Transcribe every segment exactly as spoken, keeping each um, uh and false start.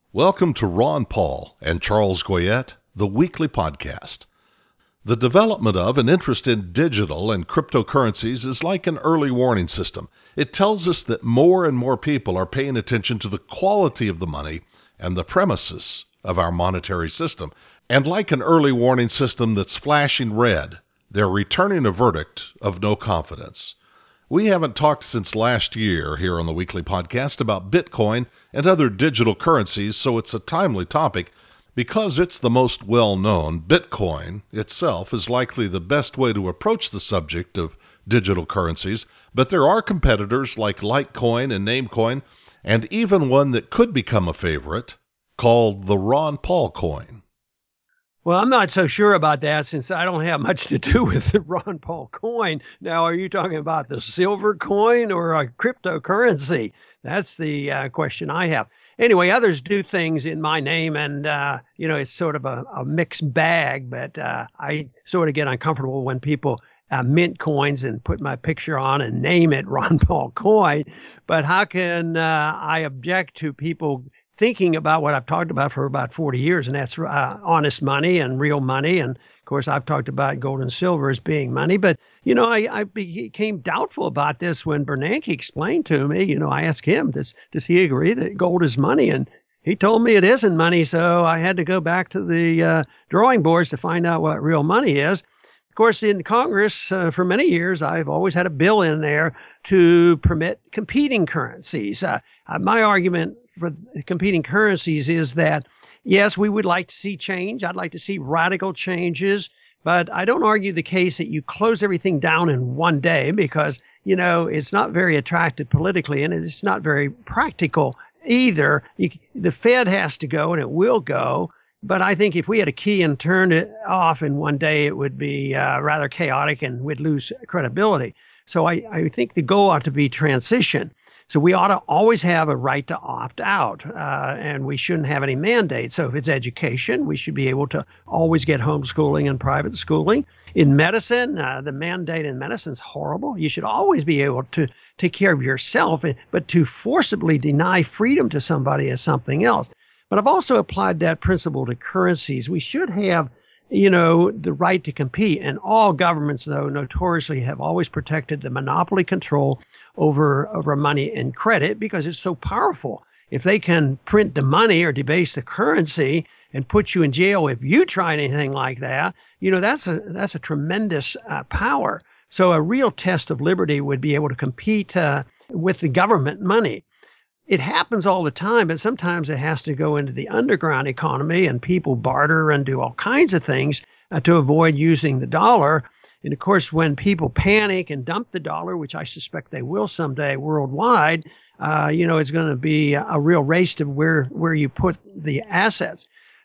Welcome to Ron Paul and Charles Goyette, the weekly podcast. The development of and interest in digital and cryptocurrencies is like an early warning system. It tells us that more and more people are paying attention to the quality of the money and the premises of our monetary system. And like an early warning system that's flashing red, they're returning a verdict of no confidence. We haven't talked since last year here on the weekly podcast about Bitcoin and other digital currencies, so it's a timely topic. Because it's the most well-known, Bitcoin itself is likely the best way to approach the subject of digital currencies, but there are competitors like Litecoin and Namecoin, and even one that could become a favorite called the Ron Paul coin. Well, I'm not so sure about that since I don't have much to do with the Ron Paul coin. Now, are you talking about the silver coin or a cryptocurrency? That's the uh, question I have. Anyway, others do things in my name, and, uh, you know, it's sort of a, a mixed bag, but uh, I sort of get uncomfortable when people uh, mint coins and put my picture on and name it Ron Paul coin. But how can uh, I object to people thinking about what I've talked about for about forty years, and that's uh, honest money and real money. And of course, I've talked about gold and silver as being money. But, you know, I, I became doubtful about this when Bernanke explained to me. You know, I asked him, does, does he agree that gold is money? And he told me it isn't money. So I had to go back to the uh, drawing boards to find out what real money is. Of course, in Congress, uh, for many years, I've always had a bill in there to permit competing currencies. Uh, uh, my argument for competing currencies is that, yes, we would like to see change. I'd like to see radical changes, but I don't argue the case that you close everything down in one day because, you know, it's not very attractive politically and it's not very practical either. You, the Fed has to go and it will go. But I think if we had a key and turned it off in one day, it would be uh, rather chaotic and we'd lose credibility. So I, I think the goal ought to be transition. So we ought to always have a right to opt out, uh, and we shouldn't have any mandates. So if it's education, we should be able to always get homeschooling and private schooling. In medicine, uh, the mandate in medicine is horrible. You should always be able to take care of yourself, but to forcibly deny freedom to somebody is something else. But I've also applied that principle to currencies. We should have, you know, the right to compete. And all governments, though, notoriously have always protected the monopoly control over, over money and credit because it's so powerful. If they can print the money or debase the currency and put you in jail if you try anything like that, you know, that's a, that's a tremendous uh, power. So a real test of liberty would be able to compete uh, with the government money. It happens all the time, but sometimes it has to go into the underground economy and people barter and do all kinds of things uh, to avoid using the dollar. And of course, when people panic and dump the dollar, which I suspect they will someday worldwide, uh, you know, it's going to be a real race to where, where you put the assets.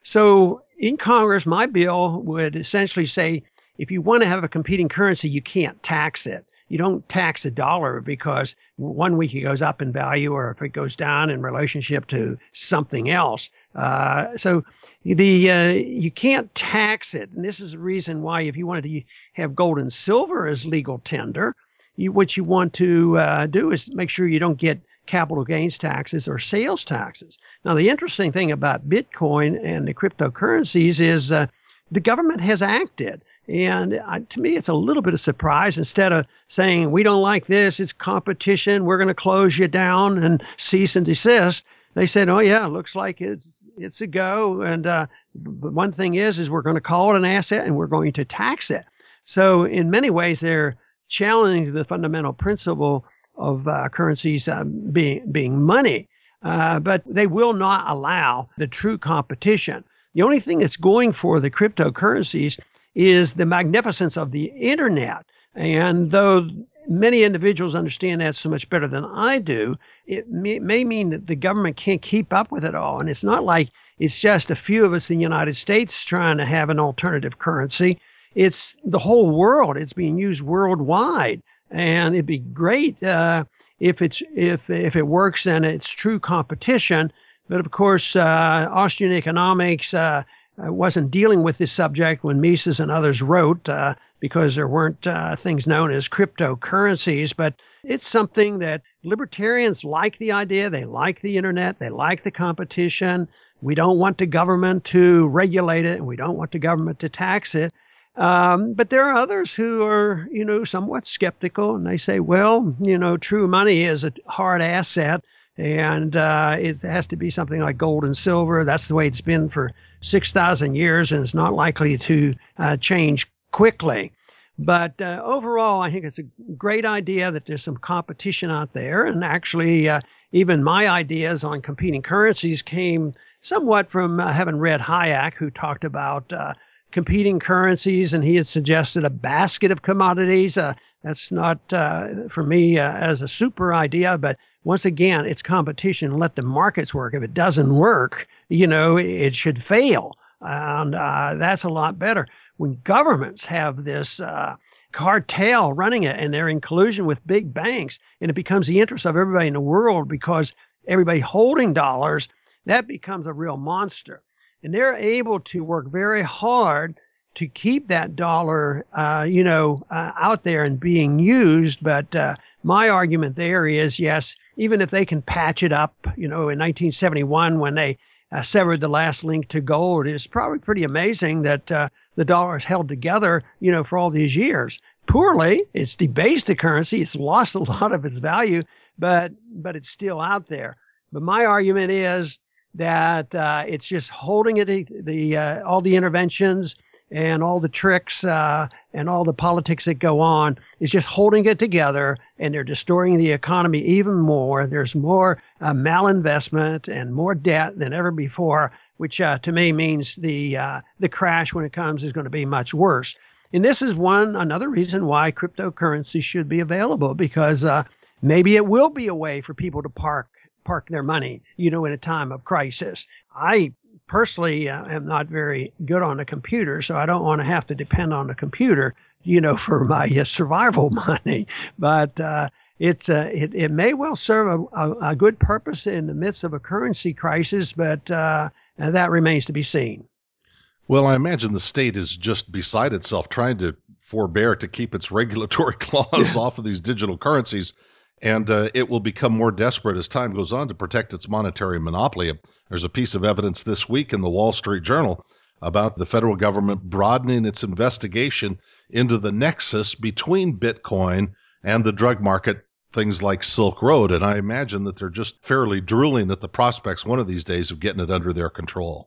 So in Congress, my bill would essentially say, if you want to have a competing currency, you can't tax it. You don't tax a dollar because one week it goes up in value or if it goes down in relationship to something else. Uh, so the uh, you can't tax it. And this is the reason why if you wanted to have gold and silver as legal tender, you, what you want to uh, do is make sure you don't get capital gains taxes or sales taxes. Now, the interesting thing about Bitcoin and the cryptocurrencies is uh, the government has acted. And uh, to me, it's a little bit of surprise. Instead of saying, we don't like this, it's competition, we're going to close you down and cease and desist, they said, oh, yeah, looks like it's it's a go. And uh, but one thing is, is we're going to call it an asset and we're going to tax it. So in many ways, they're challenging the fundamental principle of uh, currencies uh, being, being money. Uh, but they will not allow the true competition. The only thing that's going for the cryptocurrencies is the magnificence of the internet. And though many individuals understand that so much better than I do, it may, may mean that the government can't keep up with it all. And it's not like it's just a few of us in the United States trying to have an alternative currency. It's the whole world. It's being used worldwide. And it'd be great uh, if it's if if it works and it's true competition. But of course, uh, Austrian economics uh, I wasn't dealing with this subject when Mises and others wrote uh, because there weren't uh, things known as cryptocurrencies, but it's something that libertarians like the idea. They like the internet. They like the competition. We don't want the government to regulate it, and we don't want the government to tax it. Um, but there are others who are, you know, somewhat skeptical, and they say, well, you know, true money is a hard asset, and uh, it has to be something like gold and silver. That's the way it's been for six thousand years, and it's not likely to uh, change quickly. But uh, overall, I think it's a great idea that there's some competition out there. And actually, uh, even my ideas on competing currencies came somewhat from uh, having read Hayek, who talked about uh, competing currencies, and he had suggested a basket of commodities. Uh, that's not, uh, for me, uh, as a super idea. But once again, it's competition. Let the markets work. If it doesn't work, you know, it should fail. And uh, that's a lot better. When governments have this uh, cartel running it and they're in collusion with big banks, and it becomes the interest of everybody in the world because everybody holding dollars, that becomes a real monster. And they're able to work very hard to keep that dollar, uh, you know, uh, out there and being used. But uh, my argument there is, yes, even if they can patch it up, you know, in nineteen seventy-one when they uh, severed the last link to gold, it's probably pretty amazing that uh, the dollar is held together, you know, for all these years. Poorly, it's debased the currency, it's lost a lot of its value, but but it's still out there. But my argument is that uh, it's just holding it, the uh, all the interventions and all the tricks uh, and all the politics that go on is just holding it together, and they're distorting the economy even more. There's more uh, malinvestment and more debt than ever before, which uh, to me means the uh, the crash when it comes is going to be much worse. And this is one another reason why cryptocurrency should be available, because uh, maybe it will be a way for people to park park their money, you know, in a time of crisis. I personally uh, am not very good on a computer, so I don't want to have to depend on a computer, you know, for my uh, survival money. But uh, it, uh, it it may well serve a, a, a good purpose in the midst of a currency crisis, but uh, that remains to be seen. Well, I imagine the state is just beside itself trying to forbear to keep its regulatory claws off of these digital currencies. And uh, it will become more desperate as time goes on to protect its monetary monopoly. There's a piece of evidence this week in the Wall Street Journal about the federal government broadening its investigation into the nexus between Bitcoin and the drug market, things like Silk Road. And I imagine that they're just fairly drooling at the prospects one of these days of getting it under their control.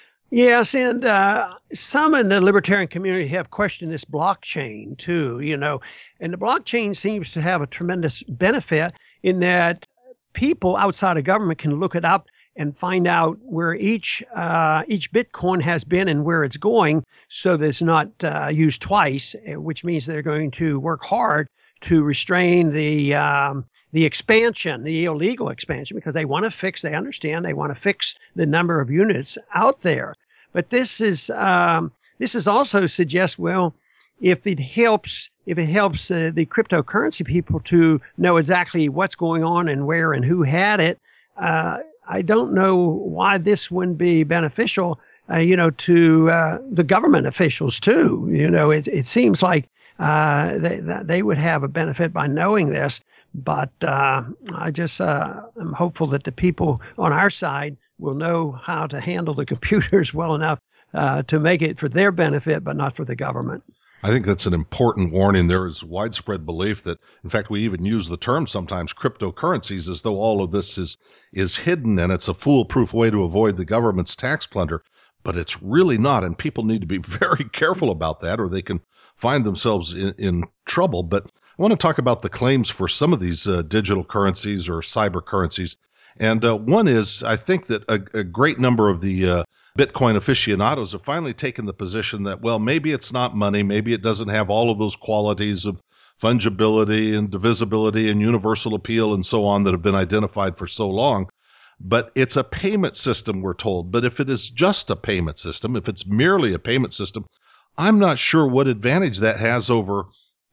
Yes, and uh, some in the libertarian community have questioned this blockchain too, you know, and the blockchain seems to have a tremendous benefit in that people outside of government can look it up and find out where each uh, each Bitcoin has been and where it's going, so that it's not uh, used twice, which means they're going to work hard to restrain the um, the expansion, the illegal expansion, because they want to fix, they understand, they want to fix the number of units out there. But this is um, this is also suggests, well, if it helps, if it helps uh, the cryptocurrency people to know exactly what's going on and where and who had it, uh, I don't know why this wouldn't be beneficial, uh, you know, to uh, the government officials too. You know, it it seems like uh, they they would have a benefit by knowing this. But uh, I just uh, am hopeful that the people on our side will know how to handle the computers well enough uh, to make it for their benefit, but not for the government. I think that's an important warning. There is widespread belief that, in fact, we even use the term sometimes cryptocurrencies as though all of this is is hidden and it's a foolproof way to avoid the government's tax plunder. But it's really not, and people need to be very careful about that, or they can find themselves in, in trouble. But I want to talk about the claims for some of these uh, digital currencies or cyber currencies. And uh, one is, I think that a, a great number of the uh, Bitcoin aficionados have finally taken the position that, well, maybe it's not money. Maybe it doesn't have all of those qualities of fungibility and divisibility and universal appeal and so on that have been identified for so long. But it's a payment system, we're told. But if it is just a payment system, if it's merely a payment system, I'm not sure what advantage that has over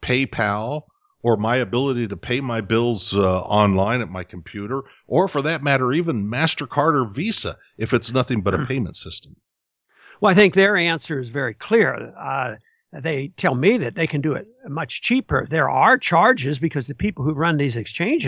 PayPal or my ability to pay my bills uh, online at my computer, or for that matter, even MasterCard or Visa, if it's nothing but a payment system. Well, I think their answer is very clear. Uh, they tell me that they can do it much cheaper. There are charges because the people who run these exchanges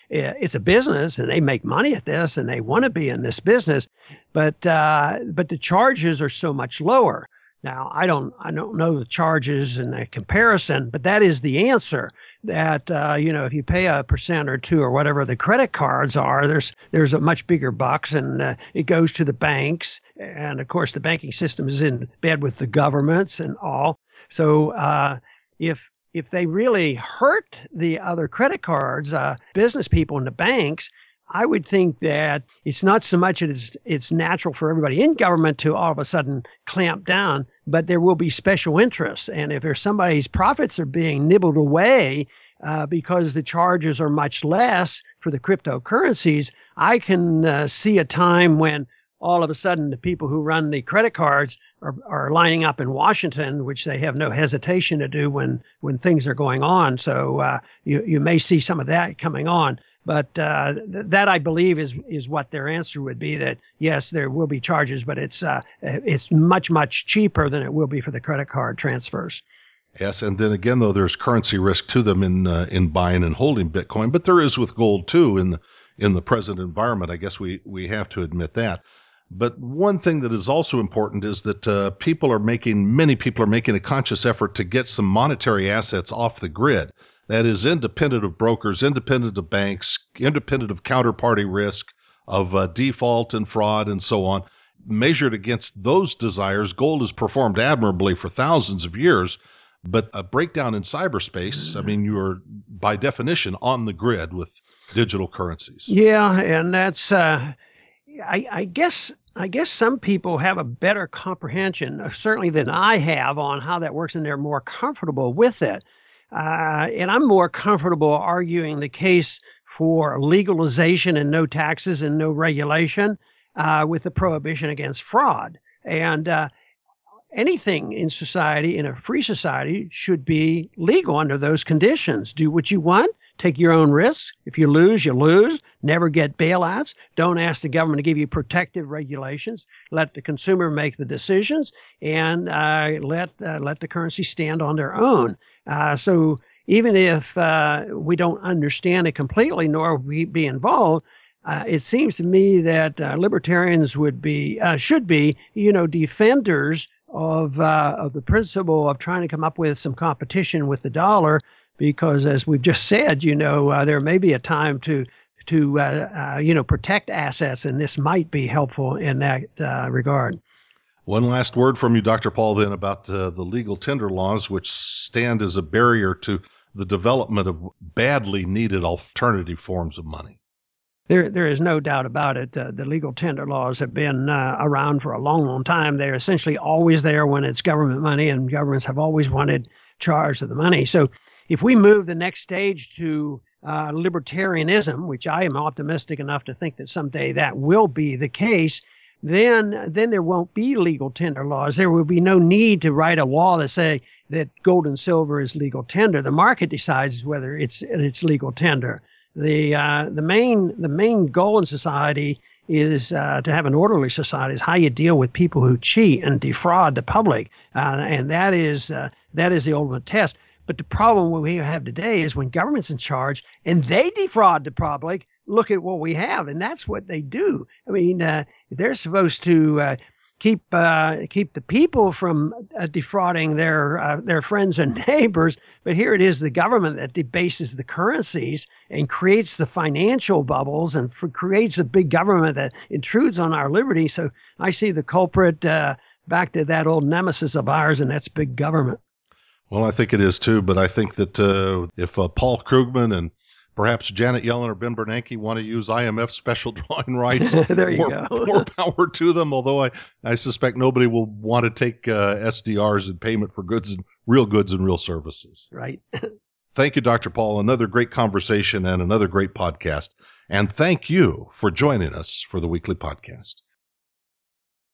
it's a business and they make money at this and they want to be in this business, but uh, but the charges are so much lower. Now, I don't I don't know the charges in the comparison, but that is the answer. That uh, you know, if you pay a percent or two or whatever the credit cards are, there's there's a much bigger bucks, and uh, it goes to the banks, and of course the banking system is in bed with the governments and all. So uh, if if they really hurt the other credit cards, uh, business people and the banks, I would think that it's not so much that it's, it's natural for everybody in government to all of a sudden clamp down, but there will be special interests. And if there's somebody's profits are being nibbled away uh, because the charges are much less for the cryptocurrencies, I can uh, see a time when all of a sudden the people who run the credit cards are, are lining up in Washington, which they have no hesitation to do when, when things are going on. So uh, you, you may see some of that coming on. But uh, th- that, I believe, is is what their answer would be, that, yes, there will be charges, but it's uh, it's much, much cheaper than it will be for the credit card transfers. Yes, and then again, though, there's currency risk to them in uh, in buying and holding Bitcoin, but there is with gold, too, in the, in the present environment. I guess we, we have to admit that. But one thing that is also important is that uh, people are making, many people are making a conscious effort to get some monetary assets off the grid. That is independent of brokers, independent of banks, independent of counterparty risk, of uh, default and fraud and so on. Measured against those desires, gold has performed admirably for thousands of years. But a breakdown in cyberspace, I mean, you are by definition on the grid with digital currencies. Yeah, and that's, uh, I, I guess, I guess some people have a better comprehension, uh, certainly than I have, on how that works, and they're more comfortable with it. Uh, and I'm more comfortable arguing the case for legalization and no taxes and no regulation uh, with the prohibition against fraud. And uh, anything in society, in a free society, should be legal under those conditions. Do what you want. Take your own risks. If you lose, you lose. Never get bailouts. Don't ask the government to give you protective regulations. Let the consumer make the decisions, and uh, let uh, let the currency stand on their own. Uh, so even if uh, we don't understand it completely, nor we be involved, uh, it seems to me that uh, libertarians would be uh, should be, you know, defenders of uh, of the principle of trying to come up with some competition with the dollar. Because, as we've just said, you know, uh, there may be a time to, to uh, uh, you know, protect assets, and this might be helpful in that uh, regard. One last word from you, Doctor Paul, then, about uh, the legal tender laws, which stand as a barrier to the development of badly needed alternative forms of money. There, there is no doubt about it. Uh, the legal tender laws have been uh, around for a long, long time. They're essentially always there when it's government money, and governments have always wanted charge of the money. So if we move the next stage to uh, libertarianism, which I am optimistic enough to think that someday that will be the case, then then there won't be legal tender laws. There will be no need to write a law that say that gold and silver is legal tender. The market decides whether it's it's legal tender. The uh, the main the main goal in society is uh, to have an orderly society. Is how you deal with people who cheat and defraud the public, uh, and that is uh, that is the ultimate test. But the problem we have today is when government's in charge and they defraud the public. Look at what we have, and that's what they do. I mean, uh, they're supposed to uh, keep uh, keep the people from uh, defrauding their uh, their friends and neighbors, but here it is the government that debases the currencies and creates the financial bubbles and for, creates a big government that intrudes on our liberty. So I see the culprit uh, back to that old nemesis of ours, and that's big government. Well, I think it is too, but I think that uh, if uh, Paul Krugman and perhaps Janet Yellen or Ben Bernanke want to use I M F special drawing rights, there you more, go. more power to them, although I, I suspect nobody will want to take uh, S D Rs in payment for goods and real goods and real services. Right. Thank you, Doctor Paul. Another great conversation and another great podcast. And thank you for joining us for the weekly podcast.